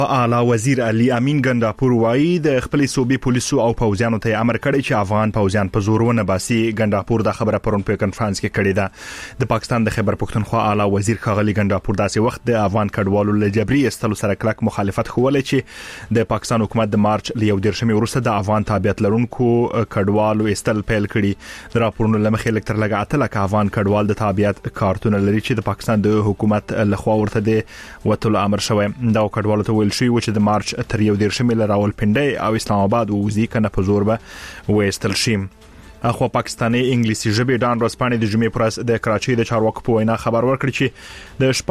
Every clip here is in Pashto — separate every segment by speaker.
Speaker 1: اعلی وزیر علي امین ګنداپور وایي د خپل صوبې پولیسو او پوځیانو ته امر کړی چې افغان پوځیان په زورونه باسي. ګنداپور د خبره پرون په کانفرنس کې کړې ده. د پاکستان د خیبر پښتونخوا اعلی وزیر ښاغلي ګنداپور داسې وخت د افغان کډوالو له جبري استلو سره کلک مخالفت ښوولې چې د پاکستان حکومت د مارچ ل 11 وروسته د افغان تابعیت لرونکو کډوالو استل پیل کړي. د راپورونو لمخې لکتر لګا اتلک افغان کډوال د تابعیت کارتونه لري چې د پاکستان د حکومت لخوا ورته د وټول امر شوی. دا کډوالو ته ویل شوی چې د مارچ تر 11 ل راولپنډي او اسلام آباد وزي کنه په زور به وېستل شي. اخو پاکستاني انګلیسي ژبه ډان رسپانې د جمعې پر ورځ د کراچۍ د چارواکو په وینا خبر ورکړ چې د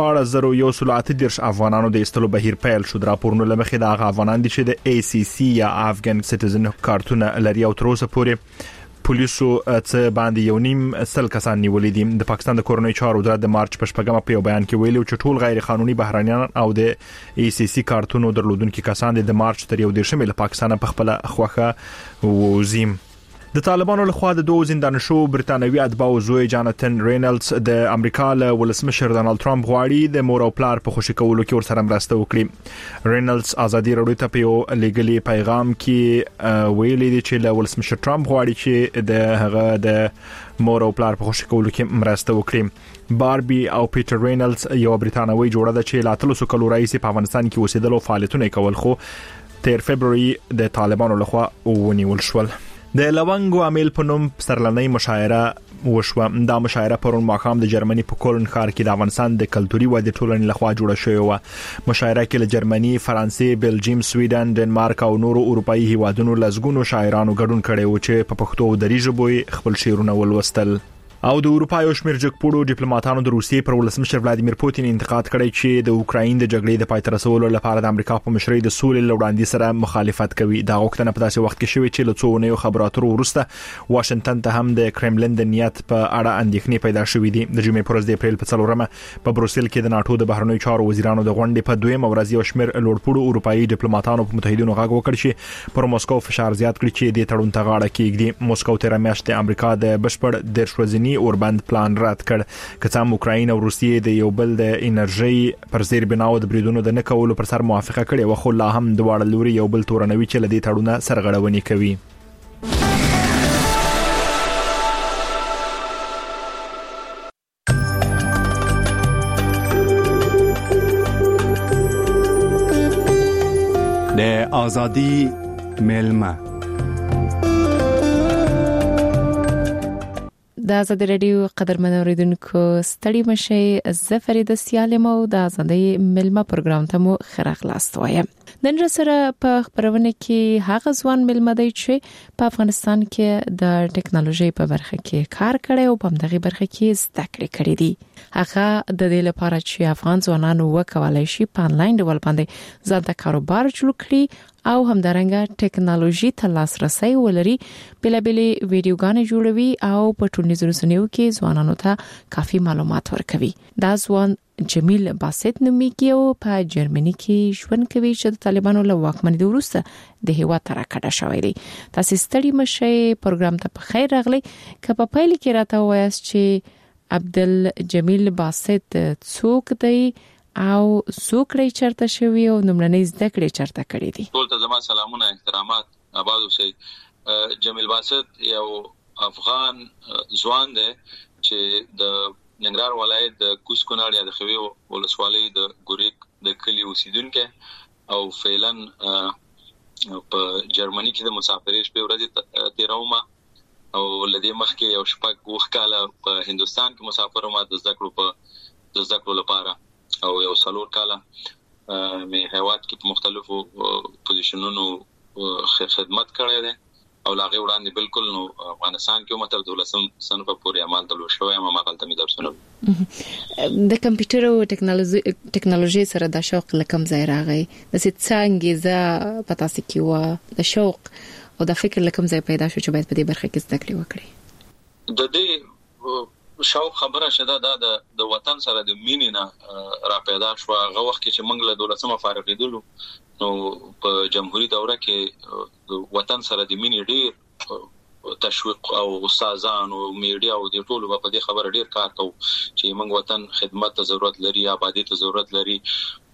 Speaker 1: 14,130 افغانانو د استلو بهیر پیل شو. د راپورونو لمخې د هغه افغانان دي چې د ACC یا افغان سټیزن کارتونه لري او تر اوسه پورې پولیسو څه باندې یو نیم سل کسان نیولې دي. د پاکستان د کورنۍ چارو وزارت د مارچ په شپږمه په بیان کې ویلي چې ټول غیر قانوني بهرانيان او د ACC کارتونو درلودونکو کسان د مارچ تر 11 ل پاکستان په خپل خوخه وزیم. د طالبانو لخوا د دوه زندان شو برتانوي اتباع زوی جاناتن رینالدز د امریکا له ولسمشر ډونالد ټرمپ غواړي د مور او پلار په خوشی کولو کې ورسره مرسته وکړي. رینالدز ازادي راډیو ته په یو لګلي پیغام کې ویلي دی چې له ولسمشر ټرمپ غواړي چې د هغه د مور او پلار په خوشی کولو کې مرسته وکړي. باربي او پیټر رینالدز یو برتانوي جوړه ده چې لا 300 کلو رئیس په افغانستان کې اوسېدل او فعالیتونه کول خو تیر فبرवरी د طالبانو لخوا ونیول شول. د لونګو امیل په نوم سرلنۍ مشاعره وشوه. دا مشاعره پرون ماښام د جرمني په کولن ښار کې د افغانستان د کلتوري ودې ټولنې لخوا جوړه شوې و. مشاعره کې له جرمني، فرانسې، بلجیم، سویډن، ډنمارک او نورو اروپאי هیوادونو لزګونو شاعرانو ګډون کړي و چې په پښتو او دری ژبه خپل شعرونه ولوستل. او د اروپا یو شمېر جګپوړو ډیپلوماټانو د روسیې پر ولسمشر ولادیمیر پوتین انتقاد کړی چې د اوکراین د جګړې د پای ته رسولو لپاره د امریکا په مشرۍ د سولې لوړاندې سره مخالفت کوي. دا غوښتنه په داسې وخت کې شوې چې له څو اونیو خبرو اترو وروسته واشنگټن ته هم د کرملین د نیت په اړه اندېښنې پیدا شوې دي. د جمعې پر ورځ د اپریل په 4 په بروسل کې د ناتو د بهرنیو چارو وزیرانو د غونډې په دویمه ورځ یو شمېر لوړپوړو اروپאי ډیپلوماټانو په متحدینو غږ وکړ چې پر موسکو فشار زیات کړي چې د تړون ته غاړه کېږدي. موسکو تر میاشتې د امریکا د بشپړ درشوزنی اوربند پلان رد کړ. کڅام اوکراین او روسیې د یو بل د انرژي پر زیر بناو د بریدونو د نه کولو پر سر موافقه کړې و خو لا هم دواړه لوري یو بل تورنوي چې لدی تړونه سرغړونې کوي.
Speaker 2: د ازادي ملما
Speaker 3: د آزاد رادیو قدرمن اوریدونکو ستړي مشي زه فرید سیالم او د آزادۍ ملما پروګرام ته مو خراغلاست وایم. نن سره په خبرونه کې هغه ځوان ملما دی چې په افغانستان کې د ټکنالوژي په برخه کې کار کړی او په دغه برخه کې زده کړې کړې دي. هغه د دې لپاره چې افغان ځوانانو وکولای شي په انلاین ډول باندې ځان ته کاروبار جوړ کړي او همدارنګه ټکنالوژي ته لاسرسي ولري، بلابلې ویډیوګانې جوړوي او په ټولنیزو رسنیو کې ځوانانو ته کافي معلومات ورکوي. دا ځوان جمیل باسط نومیږي او په جرمني کې ژوند کوي چې د طالبانو له واکمنۍ وروسته د هیواد تر کډه شوی دی. تاسو ستړي مشي پروګرام ته په خیر راغلی. که په پیل کې راته وایاست چې عبدالجمیل باسط څوک دی او څوکړی چرته شوی او نمړنۍ زده کړې چرته کړې دي؟
Speaker 4: ټول ته زما سلامونه احترامات آباد اوسئ. جمیل باسط یو افغان ځوان دی چې د ننګرهار ولایت د کوز کونړ یا د خوي ولسوالۍ د ګوریک د کلی اوسیدونکو او فعلا په جرمني کې د مسافرۍ شپې ورځې تیرومه او لدې مخکې یو شپږ وختاله په هندستان کې مسافر وم د زده کړو لپاره او یو څلور کاله مې هیواد کې په مختلفو پوزیشنونو خدمت کړی دی او لاغه وړاندې بالکل نو افغانستان کې متر 12 صنف پورې عمل تلو شوی ما مقالته مې درسونه
Speaker 3: د کمپیوټر او ټکنالوژي سره د شوق لکم ځای راغی. د څنګه ز پتا سکی و د شوق او د فکر لکم ځای پیدا شو چې باید په دې برخه کې زده کړې وکړي.
Speaker 4: د دې شوق خبره شته د وطن سره د مینې نه را پیدا شو. هغه وخت چې موږ له 12مه فارغېدلو نو په جمهوریت دوره کې وطن سره د مینې ډېر تشویق او استادان او میډیا او د ټولو په دې خبره ډېر کار کوي چې موږ وطن خدمت ته ضرورت لري، آبادی ته ضرورت لري.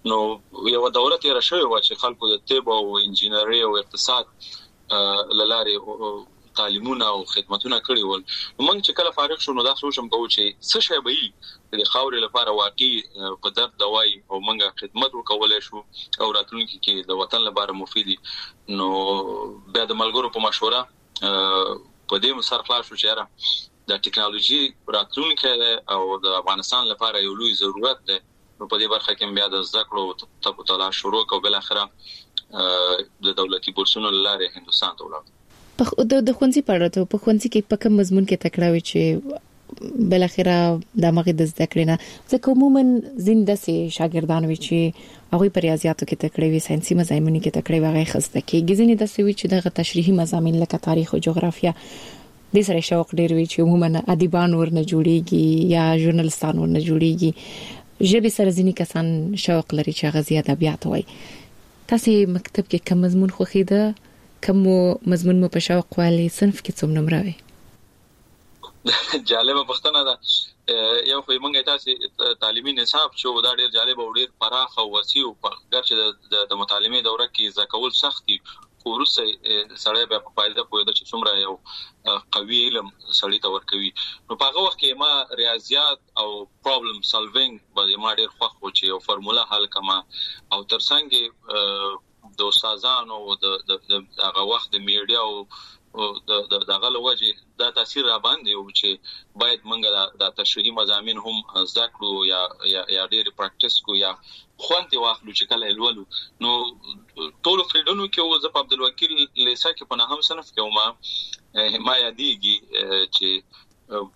Speaker 4: نو یو دوره تیر شوی و چې خلکو د طب او انجینری او اقتصاد لاره تعلیمونه او خدماتونه کړی ول. موږ چې کله فارغ شو نو دا سوچم کوو چې څه شی به د خاورې لپاره واقعي په درد دواي او موږ خدمت وکولای شو او راتلونکي کې د وطن لپاره مفیدی. نو بیا د ملګرو په مشوره په دې مسر خلاص شو چې د ټکنالوژي راتلونکي او د افغانستان لپاره یو لوی ضرورت دی. نو په دې برخه کې بیا د زده کړو تلاش شروع او بل اخره د دولتي بورسونو لاره هندستان ته ولاړ.
Speaker 3: د خوندزي پړاته په خوندزي کې په کوم مضمون کې تکړه وي چې بل اخره د مغه د زده کړې نه ځکه عموما زنده سي شاګردان وي چې هغه په ریاضیاتو کې تکړه وي ساينسي مضامینو کې تکړه وي هغه خسته کې ځینې د سوي چې دغه تشریحي مضامین لکه تاریخ او جغرافیا د سره شوق ډیر وي چې عموما ادیبان ورنه جوړيږي یا ژورنالستان ورنه جوړيږي ژبه سره ځینې کسان شوق لري چې غزي ادبیات وای. تاسو مکتب کې کوم مضمون خوښیده کوم مضمون مو په شوق والی صنف کې څوم نمبر وي؟
Speaker 4: جالبه پښتنه ده. یو خو موږ تاسو تعلیمي نصاب چې دا ډیر جالب او ډیر پراخ او وسیع او ګرځي د مطالعه دوره کې زکول سختي ورسه سړی به په فائدہ پوهیده چې څومره یو قوي علم سړی ته ورکوي. نو په هغه وخت کې ما ریاضیات او پرابلم سالوینګ باندې ما ډیر خوښ و چې یو فرموله حل کما او ترڅنګ د استادانو او د هغه وخت د میډیا او د غلو وجه دا تاثیر را باندې و چې باید موږ د تشریحي مضامین هم زده کړو یا ډېر پریکټیس کو یا خوانتي واخلو چې کله الولو. نو ټول فریډونو کې زه په عبدالوکیل لیسا کې په نهم صنف کې ما یادېږي چې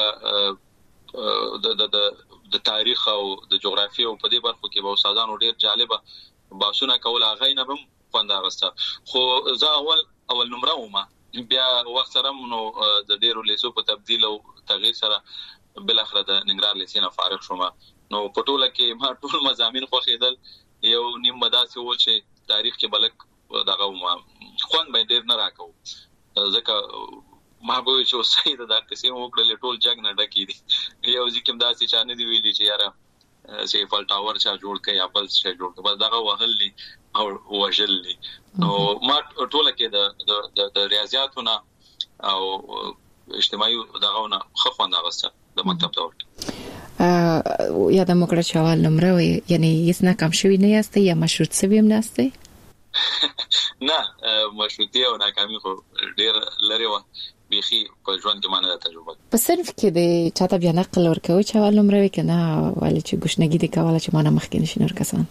Speaker 4: موږ د تاریخ او د جغرافیې او په دې برخو کې به استادانو ډېر جالبه باسونه کول هغه نه بم خوند اغسته. خو زه اول نمبر ومه بیا وخت سره نو د ډیرو لیسو په تبديل او تغییر سره بل اخر د ننګرهار لیسې نه فارغ شوم. نو په ټوله کې ما ټول مضامین خوښیدل. یو نیم مداسه و چې تاریخ کې بلک دغه خوند به ډیر نه راکو ځکه ما به چې سید د قسم وکړل ټول جګ نه ډکی دي. یو ځکه داسې چانه دی ویلي چې یاره سیفل ټاور چا جوړ کړي یا بل څه جوړ کړي بس دغه وهلي او وجلي. نو ما ټوله کې د ریاضیاتونه او اجتماعي دغهونه خو خوند اغسته د مکتب دور.
Speaker 3: یا د مقرر شوال نمبر وي یعنی هیڅ نه کم شوی نه یاستئ یا مشروط سوي هم نه یاستئ؟
Speaker 4: نه مشروطیه او ناکامي خو ډیر لري و بيخي په ژوند کې مانه تجربه.
Speaker 3: په صرف کې د چاته بیا نقل ورکوي چې اول نمبر وي کنه ولې چې ګشنګي دي کوله چې مانه مخکې نشي نور کسان.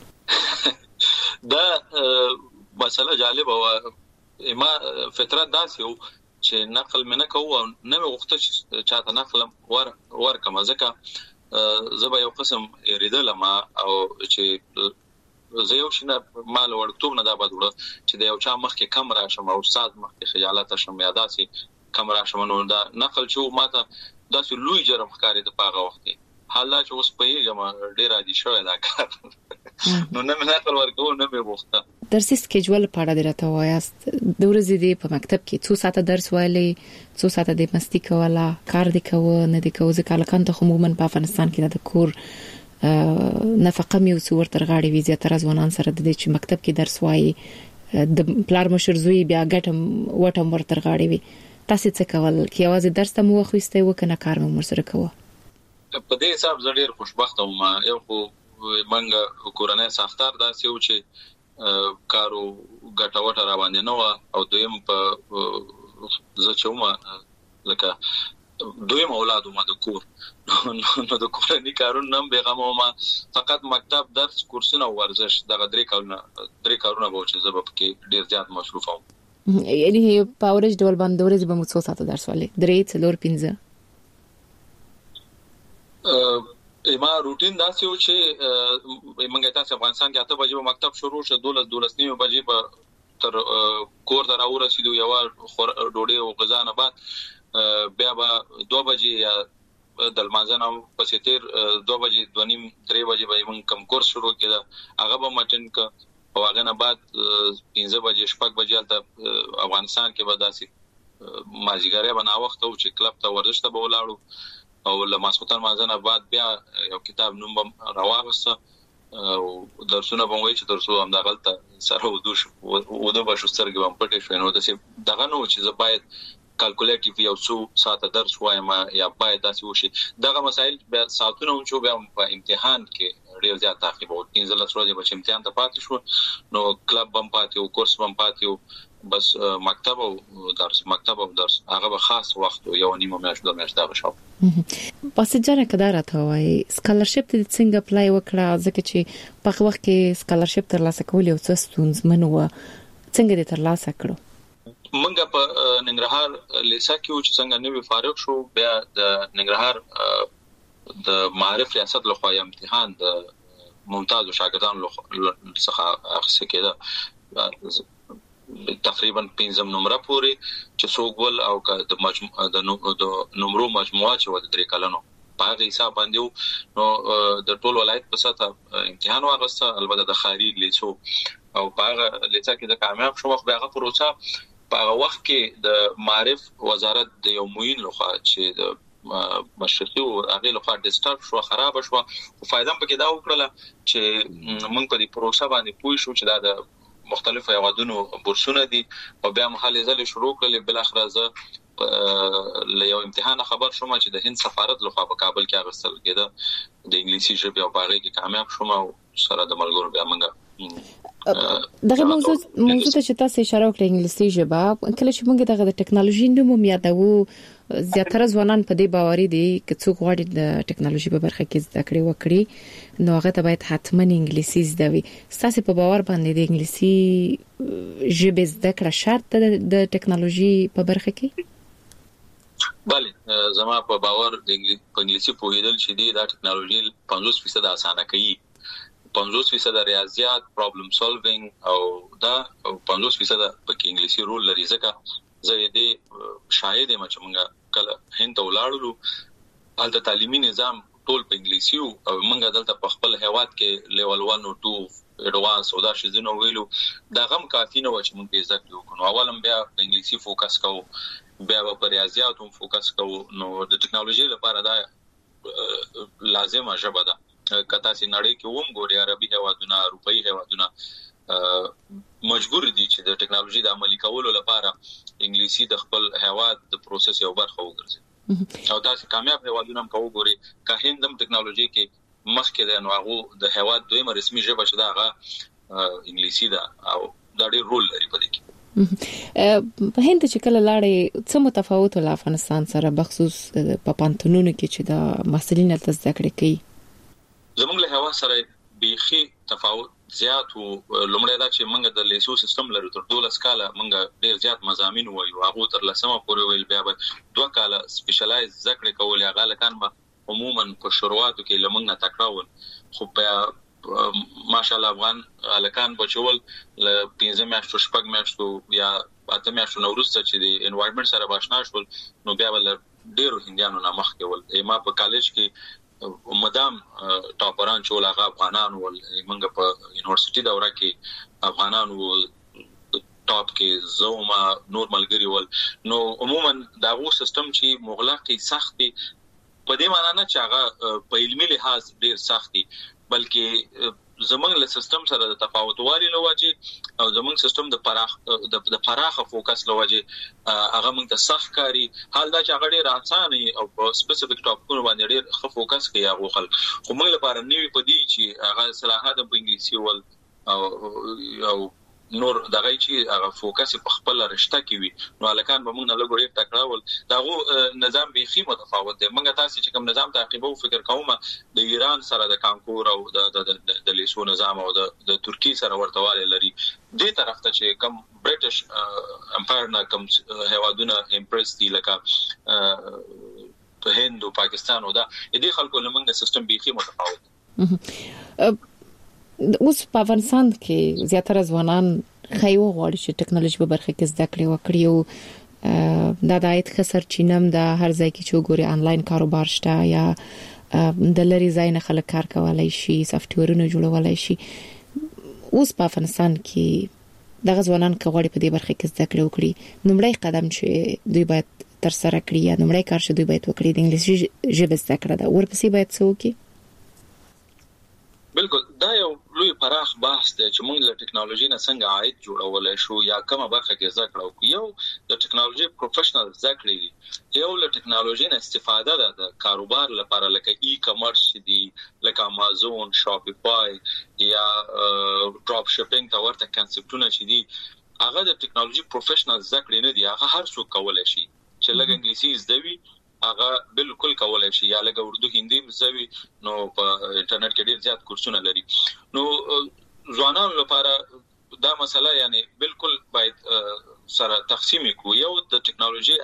Speaker 4: دا مسله جالبه و ما فطرت داسې و چې نقل مې نه کوو نه مې غوښته چې چاته نقل ورکم ځکه زه به یو قسم یریدل ما او چې زه یو شنه مال ورکتوب نه دا بدوړه چې د یو چا مخکې کم راشم او استاد مخکې خجالت شم یا داسې کم راشم. نو دا نقل چې ماته داسې لوی جرم ښکاري د پاغه وخت حالا چې اوس په یې جما ډیر عادي شوی دا کار. نو نه مې نقل ورکو نه مې غوښته.
Speaker 3: درسي سکیجول په اړه درته وایاست د ورځې دی په مکتب کې څو ساعته درس وایلی څو ساعته د مستی کوله کار دی کوه نه دی کوه ځکه لکه ته عموما په افغانستان کې د کور نفقه مې وسور تر غاړي وی زیاتره ځوانان سره د دې چې مکتب کې درس وایي د پلار مشر زوی بیا ګټم وټم ور تر غاړي وی. تاسو څه کول کې आवाज درس ته مو خوښته وکنه کار مې سره کوه؟
Speaker 4: په دې حساب زه ډیر خوشبخته وم. یو خو منګه کورنۍ ساختار داسې و چې کارو ګټوټه را باندې نه و او دویم په زه چې ومه لکه دویم اولاد ومه د کور نو د کورنۍ کارونه هم بیغمه ومه فقط مکتب درس کورسونه او ورزش دغه درې کارونه به چې زه به پکې ډیر زیات مصروف وم.
Speaker 3: یعنی په ورځ ډول باندې ورځ به مو څو ساعته درس ولې 3 4 5
Speaker 4: ما روټین داسې و چې موږ تاسو افغانستان کې 8 بجې مکتب شروع شو 12 نیمه بجې په تر کور ته راورسېدو یو ډوډۍ او غذا نه بعد بیا به 2 بجې یا د لمانځنه پسې تیر 2 بجې 2:30 3 بجې به موږ کوم کورس شروع کړه هغه به مټن ک او هغه نه بعد 15 بجې شپږ بجې ته افغانستان کې به داسې مازیګری بنا وخت او چې کلب ته ورزش ته به ولاړو او لماسوتن مازنه بعد بیا یو کتاب نوم راوغسته درسونه به وایي چې درسو هم د غلطه سره ودوش و د بشو سترګې هم پټې شوې نو د دغه نو چې زه باید کیلکولیټیو یو څو ساعته درس وایم یا باید داسې وشي دغه مسایل به ساعتونه هم چې به په امتحان کې ډیر زیات تعقیب او 15 ورځې به امتحان ته پاتې شو نو کلب هم پاتې او کورس هم پاتې بس مکتب او درس هغه به خاص وخت یو نیمه میاشت د میاشت دغه شاو
Speaker 3: پس جره کدار ته وای سکالرشپ د څنګه اپلای وکړه ځکه چې په وخت کې سکالرشپ ترلاسه کول یو څه ستونزمن و څنګه دې ترلاسه کړو
Speaker 4: منګه په ننګرهار لیسا کې چې څنګه نوې فارغ شو بیا د ننګرهار د معرف ریاست لخوا امتحان د ممتاز شاګردانو څخه اخیستل کېده تقریبا 15 نمبر پورې چې څوګول او د نمبرو مجموعه چې و د 3 کلنو په هغه حساب باندې نو د ټول ولایت په سطح امتحان واغسته البته د خارج لیسو او په هغه لیسا کې د کامیاب شو بیا هغه پروسه په هغه وخت کې د معرف وزارت د یو موین لخوا چې د مشرقي او هغه لخوا ډیسټرب شو خراب شو او فائدہ پکې دا وکړه چې موږ په دې پروسه باندې پوه شو چې دا د مختلفو هیوادونو بورسونه دي او بیا مخالې ځل شروع کړل بل اخر زه له یو امتحان خبر شوم چې د هند سفارت لخوا په کابل کې اغستل کېده د انګلیسي ژبې او باغې کې کامیاب شوم او سره د ملګرو بیا موږ
Speaker 3: دغه موضوع ته چې تاسو اشاره وکړه انګلیسي ژبه کله چې موږ دغه د ټکنالوژي نوم یادو زیاتره ځوانان په دې باوري دي چې څوک غواړي د ټکنالوژي په برخه کې زده کړې وکړي نو هغه ته باید حتما انګلیسي زده وي تاسو په باور باندې د انګلیسي ژبه زده کړه شرط ده د ټکنالوژي په برخه کې
Speaker 4: بله زما په باور د انګلیسي پوهیدل چې دی دا ټکنالوژي 50% اسانه کوي 50% ریاضیات پرابلم سولوینګ او دا 50% په انګلیسي رول لري ځکه زه دې شاهد یم چې موږ کله هند ته ولاړو هلته تعلیمي نظام ټول په انګلیسي او موږ دلته په خپل هیواد کې لیول 1 او 2 اډوانس او دا شیزونه ویلو دا غم کافي نه و چې موږ یې زده کړو نو اولم بیا په انګلیسي فوکس کوو بیا په ریاضیاتو فوکس کوو نو د ټکنالوژي لپاره دا لازمه ژبه ده کته سي نړۍ کې ووم ګوري عربي هیوادونه اروپאי هیوادونه مجبور دي چې د ټکنالوژي د عملي کولو لپاره انګلیسي د خپل هیواد د پروسس یو برخه وګرځي او تاسو کامیاب هیوادونه هم کوي که هند هم ټکنالوژي کې مخکې ده نو هغه د هیواد دویمه رسمي ژبه شته هغه انګلیسي ده او دا ډېر رول لري په دې کې
Speaker 3: په هند چې کله لاړې څه متفاوت ول افغانستان سره بخصوص په پانتونونو کې چې د محصلین تل زده کړې کوي
Speaker 4: زموږ له هوا سره بيخي تفاوت زیات او لومړی دا چې موږ د لیسو سیستم لرو تر 12 کاله موږ ډیر زیات مضامین وایو هغه تر لسمه پورې ویل بیا به 2 کاله سپیشلایز ذکر کول هغه لکان به عموما په شروعاتو کې لمنګ نه تکراول خو بیا ماشاءالله افغان الکان بچول ل 15 میاشتو شپږ میاشتو یا 8 میاشتو نورسته چې د انوایرنمنت سره باشنا شول نو بیا ول ډیرو هندیانو نه مخ کېول ما په کالج کې مدام ټاپران چول هغه افغانان ول منګه په یونیورسيټي دوره کې افغانان ول ټاپ کې زوما نورمال ګری ول نو عموما دا غو سیستم چې مغلقي سختي په دې معنی نه چې هغه په علمي لحاظ ډیر سختي بلکې زمونږ له سیستم سره د تفاوت والی لوجه او زمونږ سیستم د فراخه فوکس لوجه هغه موږ ته سخت کاری حال دا چې هغه ډیر اسانه او په سپیسیفیک ټاپکونو باندې ډیر ښه فوکس کوي هغه خلک خو موږ لپاره نیوی پدې چې هغه صلاحات په انګلیسي ول او نور دغه چې هغه فوکس په خپل رشته کې وي نو الکان به موږ نه لګوري تکراول داغه نظام بيخي متفاوت دی موږ تاسو چې کوم نظام تعقیبو فکر کوم د ایران سره د کانکور او د لیسو نظام او د ترکی سره ورتواله لري دې طرف ته چې کوم برټش امپایر نه کوم هوادونه امپرس دي لکه په هند او پاکستان او دا دې خلکو لمنګ سیستم بيخي متفاوت
Speaker 3: اوس په افغانستان کې زیاتره ځوانان خایو غواړي چې ټکنالوژي په برخه کې زده کړې وکړي او دا د عاید خسر چینم د هر ځای کې چې ګوري انلاین کاروبار شته یا د لری ځای نه خلک کار کولای شي سافټویرونه جوړولای شي اوس په افغانستان کې د ځوانان غواړي په دې برخه کې زده کړې وکړي نومړی قدم چې دوی باید تر سره کړی یا نومړی کار چې دوی باید وکړي د انګلیسي ژبه زده کړه دا ورپسې باید څه وکړي
Speaker 4: بالکل دا یو لوی پراخ بحث دی چې موږ له ټکنالوژي نه څنګه عاید جوړولای شو یا کومه برخه کې زده کړو. یو د ټکنالوژي پروفیشنل زده کړې دي، یو له ټکنالوژي نه استفاده ده د کاروبار لپاره، لکه ای کامرس دي، لکه امازون، شاپیفای یا ډراپ شپینګ ته ورته کنسپټونه چې دي، هغه د ټکنالوژي پروفیشنل زده کړې نه دي. هغه هر څوک کولای شي چې لږ انګلیسي زده وي، هغه بالکل کولای شي، یا لکه اردو هندي زوي، نو په انټرنیټ کې ډیر زیات کورسونه لري. نو ځوانانو لپاره دا مسله یعنی بالکل باید سره تقسیم کو. یو د ټکنالوژي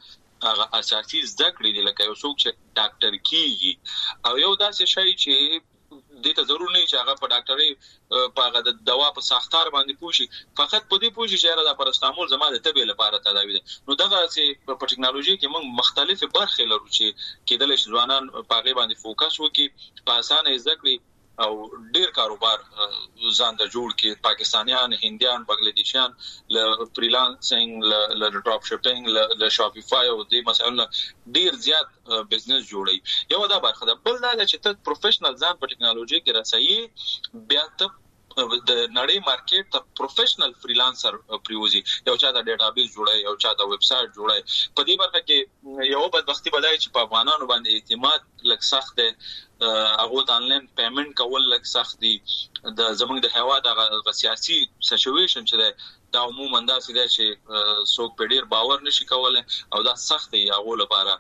Speaker 4: هغه اساسي زده کړې دي، لکه یو څوک چې ډاکټر کیږي، او یو داسې شی چې دې ته ضرور نه چې هغه په ډاکټري په هغه د دوا په ساختار باندې پوښي، فقط په دې پوښي چې دا پاراسټامول زما د تبې لپاره تداوی ده. نو دغه چې په ټکنالوژي کې موږ مختلفه برخې لرو چې کېدل شي ځوانان په هغه باندې فوکس وکړي، په اسانه زده کړي او ډیر کاروبار ځان د جوړ کې. پاکستانیان، هندیان، بنگلاديشیان له فریلانسینګ، له ډراپ شپینګ، له شاپیفای او دې مسایلو ډیر زیات بزنس جوړي. یو دا برخه ده. بل دا چې ته پروفیشنل ځان په ټکنالوژي کې رسایي، بیا ته د نړۍ مارکیټ ته پروفیشنل فریلانسر پریوزي، یو چا د ډیټابیس جوړي، یو چا د ویب سټ جوړي. په دې برخه کې یو بدبختی بدای چې په افغانانو باندې اعتماد لږ سخت دی، هغه د انلاین پیمنٹ کول لږ سخت دي. د زمونږ د هوا د سیاسي سچويشن چې دا عموما داسې دی چې څوک په ډیر باور نشي کولای، او دا سخت دی هغه لپاره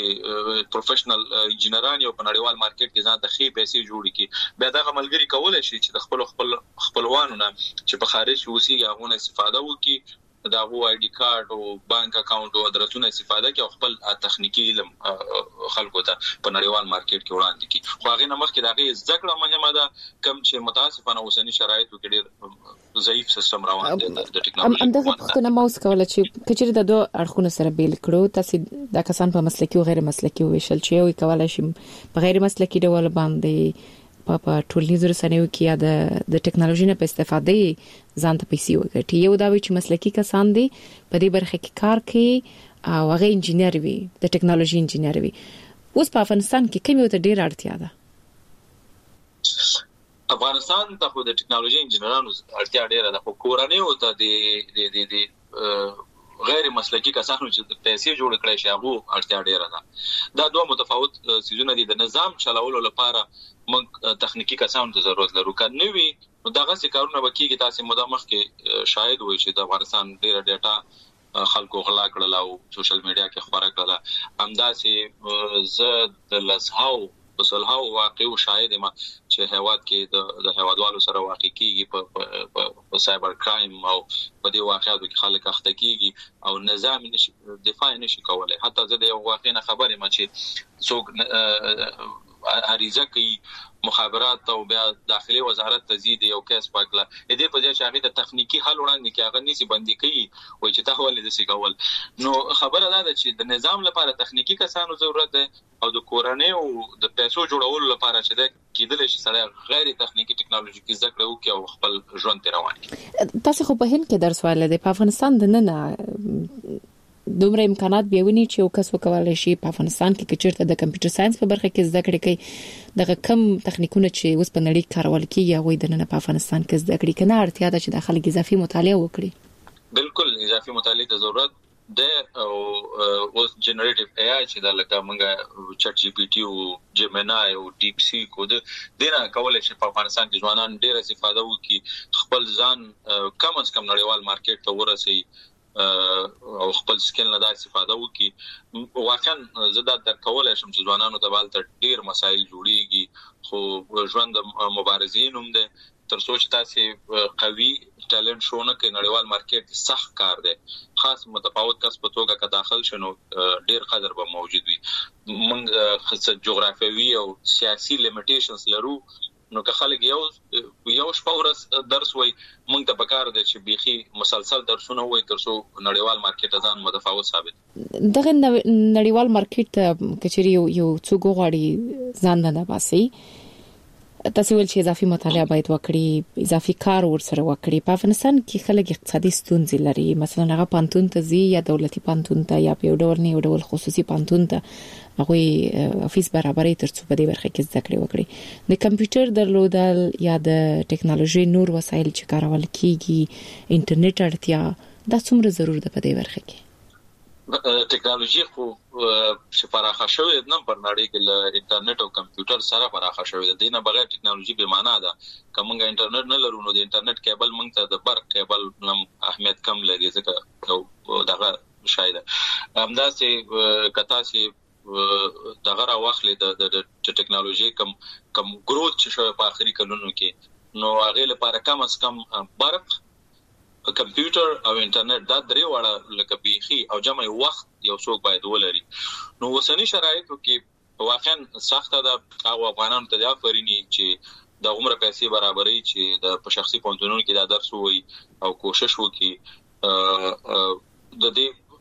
Speaker 4: چې پروفیشنل انجینران یو په نړیوال مارکیټ کې ځان د خې پیسې جوړ کړي. بیا دا ملګری کولای شي چې د خپلوانو نه چې په خارج اوسي هغه نه استفاده وکړي، دا وو آی ډی کارت او بانک اکاونټ او ادرسونه استفاده کوي او خپل تخنیکی علم خلکو ته په نړیوال مارکیټ کې وړاندې کوي. خو هغه نمخ کې دا غي ذکر مهمه ده، کوم چې متاسفانه اوسنی شرایطو کې ډیر ضعیف سیستم روان دی د ټکنالوژي.
Speaker 3: همدغه پوښتنه مو وکړه چې کچېر د دوه اړخونو سره بیل کړو، تاسو د کسان په مسلکي او غیر مسلکي ویشل چې یو کولای شي په غیر مسلکي ډول باندې په ټولنیزو رسنیو کې یا د ټکنالوژي نه په استفاده ځان ته پیسې وګټي. یو دا وی چې مسلکي کسان دي په دې برخه کې کار کوي او هغه انجینر وي، د ټکنالوژي انجینر وي. اوس په افغانستان کې کوم یو ته ډیر اړتیا ده؟
Speaker 4: افغانستان ته خو د ټکنالوژي انجینرانو اړتیا ډیره ده، خو کورنۍ او ته د غیر مسلکي کسانو چې پیسې جوړ کړي شي هغه اړتیا ډیره ده. دا دوه متفاوت سيزونه دي. د نظام چلولو لپاره موږ تخنیکی کسانو ته ضرورت لرو. کنه وی نو دغه څه کارونه وکړي. تاسو مدامخ کې شاید وایي چې د افغانستان ډیره ډیټا خلکو غلا کړل او سوشل میډیا کې خبره کړل. همداسې زه د لزهاو وسلهاو واقعي شاهد ما چې هواد کې د هوادوالو سره واقع کیږي په سایبر کرایم او په دې واقعاتو کې خلک اخته کیږي او نظام نشي دفاع نشي کولای. حتی زه د یو واقع نه خبرې ما چې څوک عریضه کوي مخابرات او بیا داخلي وزارت تزيد یو کیس پاکله دې په دې چې هغه د تخنیکی حل وړاندې کې هغه نيسي بندي کوي وای چې تاسو ولې د سی کول. نو خبره ده چې د نظام لپاره تخنیکی کسانو ضرورت ده او د کورنۍ او د پیسو جوړولو لپاره چې د کېدل شي سره غیر تخنیکی ټکنالوژي زده کړو کې او خپل ژوند ته روان.
Speaker 3: تاسو خو په هند کې درس وایل دي، په افغانستان د نن دومره امکانات بیاونی چې یو کس وکولای شي په افغانستان کې کچرته د کمپیوټر ساينس په برخه کې زده کړې کوي. دغه کم تخنیکونه چې اوس په نړۍ کارول کیږي هغه د نن په افغانستان کې زده کړې کنه اړتیا ده چې د خلک اضافي مطالعه وکړي.
Speaker 4: بالکل اضافي مطالعه ته ضرورت ده او اوس جنریټیو ای آی چې د لکه موږ چټ جی پی ټی او جیمینای او ډیپ سی کو دنه کولای شي په افغانستان کې ځوانان ډیر استفاده وکړي، خپل ځان کم از کم نړیوال مارکیټ ته ورسي او خپل سکل نه د استفاده وکي. واقعا زه دا کولای شم چې ځوانانو ته بالته ډیر مسایل جوړیږي، خو ژوند مبارزین هم ده. تر څو چې تاسو قوي ټالنت شونه کې نړیوال مارکیټ سخت کار دی، خاص متفاوت کس په توګه که داخل شنو ډیر قدر به موجود وي. موږ خاصه جغرافیوي او سیاسي لیمیټیشنز لرو، نو که خلک یو شپه ورځ درس وای موږ ته پکار دی چې بيخي مسلسل درسونه وای تر څو نړیوال مارکیټ ځان متفاوت ثابت.
Speaker 3: دغه نړیوال مارکیټ کچري یو څو غواړي ځان نه باسي، تاسو ول چې اضافي مطالعه باید وکړي اضافي کار ورسره وکړي په افغانستان کې خلک اقتصادي ستونزې لري مثلا هغه پانتون ته زی یا دولتي پانتون ته یا په ډول نه ډول خصوصي پانتون ته هغه افیس برابرۍ ترڅو په دې برخه کې زده کړې وکړي د کمپیوټر درلودل یا د ټکنالوژي نور وسایل چې کارول کیږي انټرنیټ اړتیا دا څومره ضرور ده په دې برخه کې
Speaker 4: ټکنالوژي خو چې پراخه شوې نه پر نړۍ کې له انټرنیټ او کمپیوټر سره پراخه شوې ده دینه بغیر ټکنالوژي به معنا ده کومه انټرنیټ نه لرو نو د انټرنیټ کیبل موږ ته د برق کیبل نم اهمیت کم لګي ځکه دغه شاید همداسې کتا چې دغه راوخلې د ټکنالوژي کم ګروث چې شوی په اخري کلونو کې نو هغه لپاره کم از کم برق کمپیوټر او انټرنیټ دا درې واړه لکه بيخي او جمع وخت یو څوک باید ولري نو وسنی شرایطو کې واقعا سخته ده او افغانانو ته دا فرینی چې د عمر پیسې برابرۍ چې د شخصي پونتونونو کې دا درس وي او کوشش وکړي د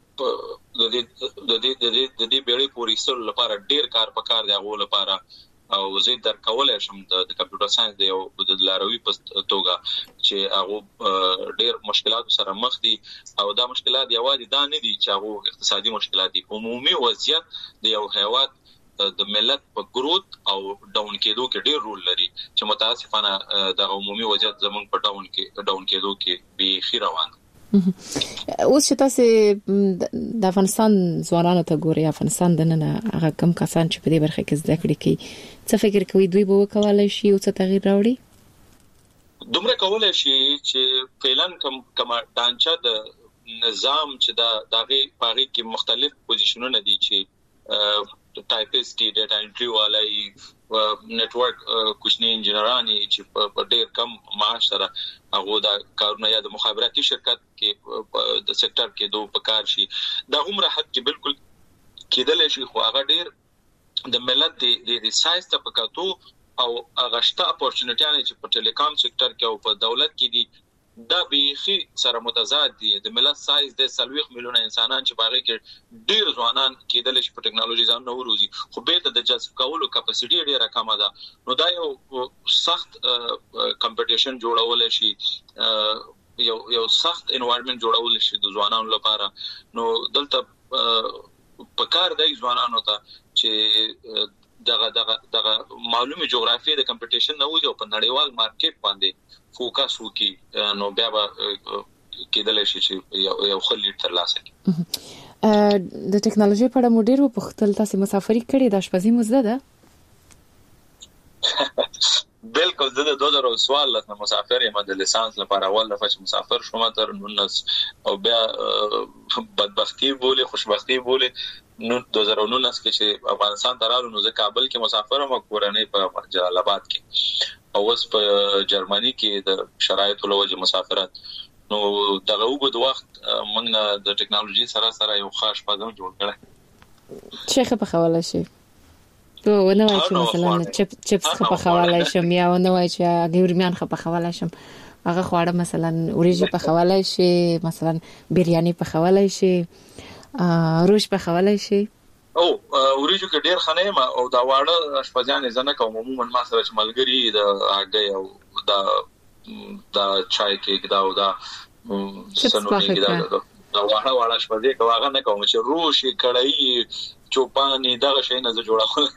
Speaker 4: دې بیړۍ پورې سره لپاره ډیر کار پکار دی غو لپاره او زه در کولای شم د کمپیوټر ساينس دی او د لاروي په توګه چې هغه ډېر مشکلات سره مخ دي او دا مشکلات یوازې دا نه دي چې هغه اقتصادي مشکلات دي عمومي وضعیت د یو هیواد د ملت په ګروث او ډاون کېدو کې ډېر رول لري چې متاسفانه د عمومي وضعیت زمونږ په ډاون کېدو کې به خیر روان
Speaker 3: اوس چې تاسو د افغانستان ځوانانو ته ګوري افغانستان د نن هغه کم کسان چې په دې برخه کې زده کړې کوي څه فکر کوي دوی به وکولای شي او څه تغییر راوړي
Speaker 4: دومره کولای شي چې فعلن کوم ډانچه د نظام چې دا دغه پاره کې مختلف پوزیشنونه دي چې ټایپسټ ډیټا انټری والای نتورک کوچنی انجنیرانی چې په ډېر کم معاش سره هغه دا کارونه یا د مخابراتي شرکت کې د سېکټر کې دوه پکار شي دا عمره حد کې بالکل کېدل شي خو هغه ډېر د ملت د ساينس ته پکاتو او هغه اپورچونټیانه چې په ټیلیکام سېکټر کې او په دولت کې دي دا بيخي سره متضاد دي د ملت سایز د 30 میلیونه انسانان چې باغې کې ډیر ځوانان کېدل شي په ټکنالوژي ځان نو وروزي خو به د جذب کولو کیپاسټي ډیره کمه ده نو دا یو سخت کمپټیشن جوړول شي یو سخت انوایرنمنت جوړول شي د ځوانانو لپاره نو دلته په کار دی ځوانانو ته چې دغه معلومه جغرافي د کمپټیشن نه وځي او په نړیوال مارکیټ باندې فوکس وکړي نو بیا به کېدل شي چې یو خل تر لاسه
Speaker 3: کې د ټکنالوژي په اړه مو ډیر په خپل تاسو مسافري کړې د اشپزي مزده ده
Speaker 4: بالکل د 2014 نه مسافر یم د لیسانس لپاره اول دفعه چې مسافر شوم تر 19 او بیا بدبختی بوله خوشبختی بوله نو 2019 کې چې افغانستان درالو نو زه کابل کې مسافر یم کورنۍ په جلال آباد کې او اوس په جرمني کې د شرایطو لوجه مسافرت نو دغه وګد وخت موږ نه د ټکنالوژي سره یو خاص پدم جوړ کړی
Speaker 3: شیخ په حواله شي تو ونه وای چې مثلا چپس په حواله شم یا ونه وای چې ګورمیان په حواله شم هغه خواړه مثلا اوریجی په حواله شي مثلا بریاني په حواله شي روش په حواله شي
Speaker 4: او اوریجو کې ډیر خنه ما او دا واړه اشپزیان زنه کوم عموما ما سره چې ملګری د هغه او دا چای کې دا سنونی کې دا واړه اشپزی کوغه نه کوم چې روشي کړای چوپانی دغه شی نه جوړول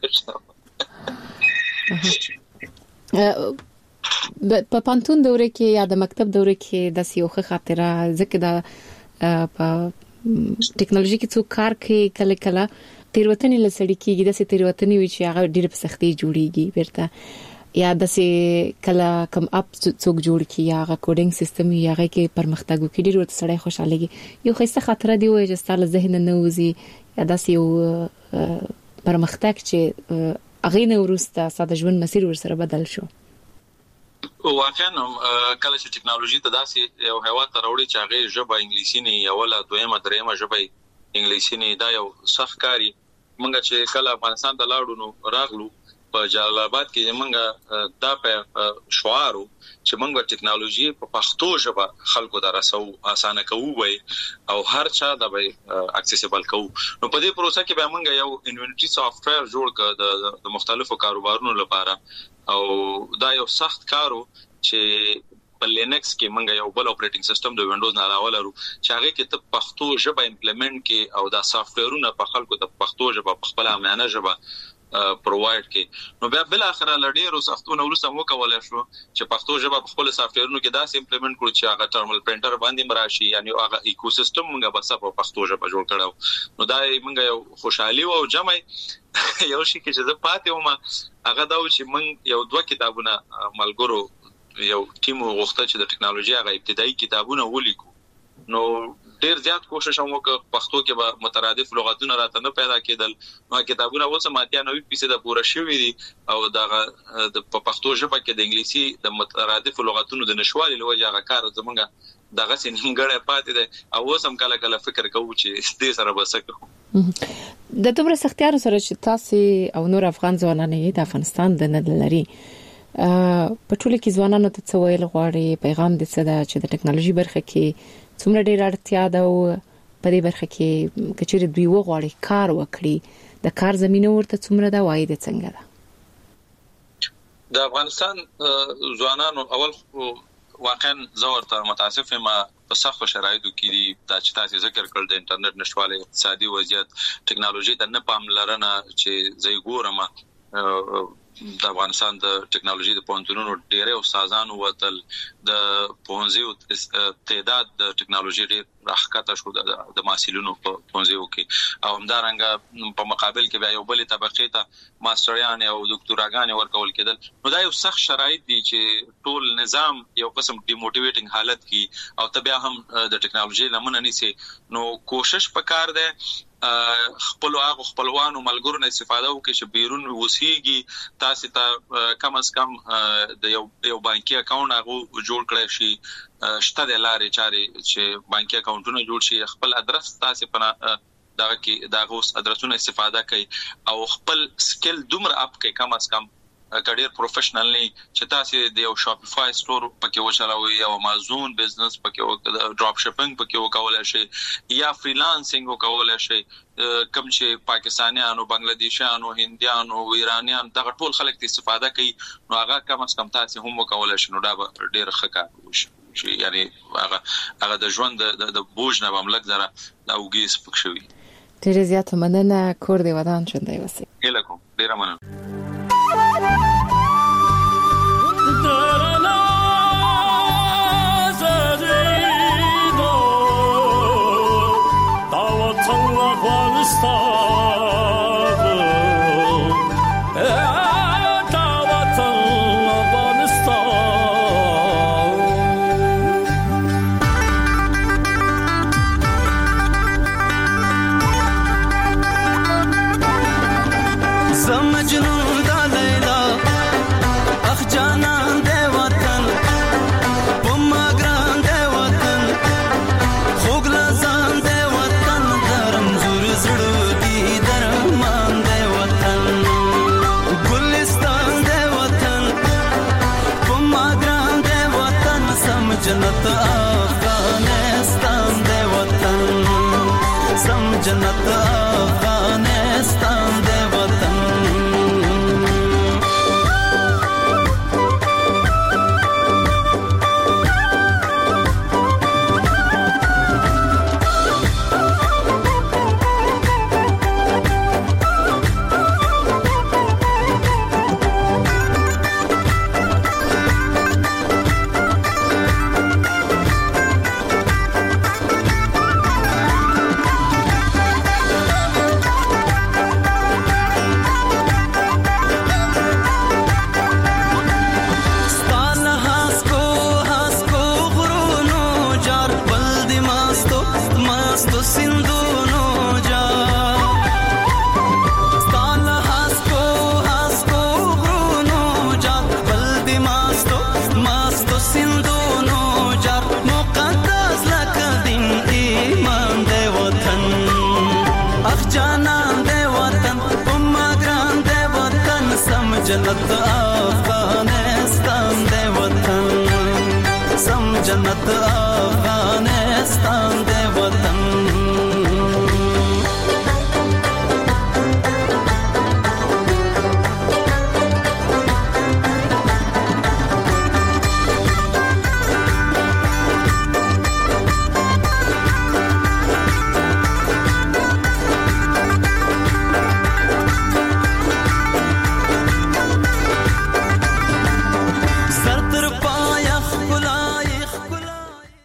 Speaker 3: په پانتون دوره کې یا د مکتب دوره کې د سیوخه خاطره ځکه دا په ټکنالوژي کې څو کار کوي کله تیروتنې لسړی کېږي د تیروتنې وی چې هغه ډېر په سختي جوړیږي بیرته یا د کله کم اپ څوک جوړ کی یا هغه کوډینګ سیستم یا هغه کې پرمختګ وکړي ډېر ورته سړی خوشاله یو خسته خاطره دی وای چې ستاسو ذهن نه وځي یا د یو پرمختګ چې هغه نه ورسته ساده ژوند مسیر ورسره بدل شو
Speaker 4: واقعا کله چې ټکنالوژي ته داسې یو هوا ته راوړي چې هغه ژبه انګلیسي نه یا ولا دویمه دریمه ژبه انګلیسي نه دا یو سخت کاری مونږ چې کله افغانستان ته لاړو نو راغلو په جلال آباد کې مونږ دا په شعارو چې مونږ ټکنالوژي په پښتو ژبه خلکو ته رسو اسانه کوو وي او هر چا دا به اکسیسیبل کوو نو په دې پروسه کې به مونږ یو انوینټری سافټویر جوړ کړ د مختلفو کاروبارونو لپاره او دا یو سخت کارو چې په لینکس کې موږ یو بل اپریټینګ سیستم د وینډوز نه علاوه لرو چې هغه کې ته پښتو ژبه امپلیمنٹ کې او دا سافټویرونه په خلکو د پښتو ژبه په خپل امانه ژبه پرووايډ کې نو بیا بل اخر لړډیرو سختونه ورسره مو کولای شو چې پښتو ژبه په خپل سافټویرونو کې داسې امپلیمنٹ کړو چې هغه ټرمینل پرینټر باندې مراشي یعنی هغه ایکوسیستم موږ بس په پښتو ژبه جوړ کړو نو دا موږ یو خوشحالي او جمع یو شي کې چې زه پاتې وم هغه دا چې موږ یو دوه کتابونه ملګرو یو ټیم وغوښته چې د ټکنالوژي هغه ابتدایي کتابونه ولیکو نو ډیر زیات کوشش هم وکړ پښتو کې به مترادف لغتونه راته نه پیدا کېدل نو کتابونه اوس ماتیا 90% د پوره شوی دي او د پښتو ژبه کې د انګلیسي د مترادف لغتونو د نشوالي لوجه هغه کار زمونږ دغه سینګړې پاتې ده او اوس هم کله فکر کوو چې دې سره بسکو
Speaker 3: د دومره سختیارو سره چې تاسو او نور افغان ځوانان د افغانستان د ندلري په ټولو کې ځوانانو ته څه ویل غواړي پیغام دې څه ده چې د ټکنالوژي برخه کې څومره ډیر اړتیا ده او په دې برخه کې کچېره دوی وغواړي کار وکړي د کار زمينه ورته څومره ده وایي د څنګه ده
Speaker 4: د افغانستان ځوانانو اول واقعا زورته متاسف ما په سخت شرایطو کې دي چې تاسو ذکر کړل د انټرنیټ نشواله اقتصادي وضعیت ټکنالوژي ته نه پاملرنه چې زې ګورم د افغانستان د ټکنالوژي د پونځونو ډېرې استادانو وتل د پونځیو تعداد د ټکنالوژي ډېر راښکته شو د ماسلونو په پونځیو کې او همدارنګه په مقابل کې بیا یو بل طبقه ته ماستریان او دکتوراګان ورکول کېدل نو دا یو سخت شرایط دي چې ټول نظام یو قسم ډیموټیویټینګ حالت کې او تبیا هم د ټکنالوژي لمنه نيسي نو کوشش وکړ دې خپل هغه خپلوانو ملګرو نه استفاده وکړي چې بیرون وسیږي تاسو ته کم از کم د یو بانکي اکاونټ هغه جوړ کړئ شي شته د لارې چارې چې بانکي اکاونټونه جوړ شي خپل ادرس تاسو په دغه کې دغه ادرسونو استفاده کوي او خپل سکل دومره اپ کوي کم از کم کډیر پروفیشنل نه چې تاسو د یو شاپیفای سٹور پکې وچلوي او امازون بزنس پکې ډراپ شپینګ پکې وکولای شي یا فریلانسینګ وکولای شي کوم چې پاکستانیانو بنگلاديشانو هنديانو ایرانیان دغه ټول خلک استفاده کوي نو هغه کم از کم تاسو هم وکولای شي نو دا ډیر ښه کار وشي یعنی هغه د ژوند د بوج نه بملک زره دا وګیس پکښوي
Speaker 3: ډیر زیات مننه کور دی ودان چوندای وسی
Speaker 4: الکم ډیر مننه
Speaker 5: جنت افغانستان دے وطن سم جنت افغانستان دے وطن جنت افغانستان دے وطن سم جنت افغانستان دے